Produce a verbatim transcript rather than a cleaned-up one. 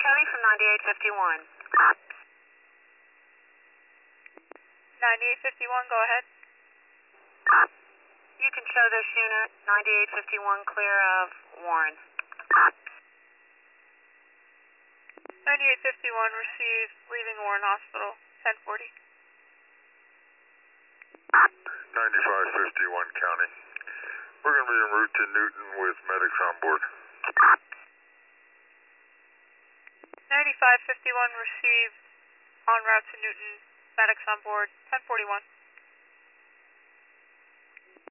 Kelly from ninety-eight fifty-one. ninety-eight fifty-one, go ahead. You can show this unit, ninety-eight fifty-one, clear of Warren. ninety-eight fifty-one, received, leaving Warren Hospital, ten forty. ninety-five fifty-one, County. We're going to be en route to Newton with medics on board. ninety-five fifty-one, received, en route to Newton, medics on board, ten forty-one.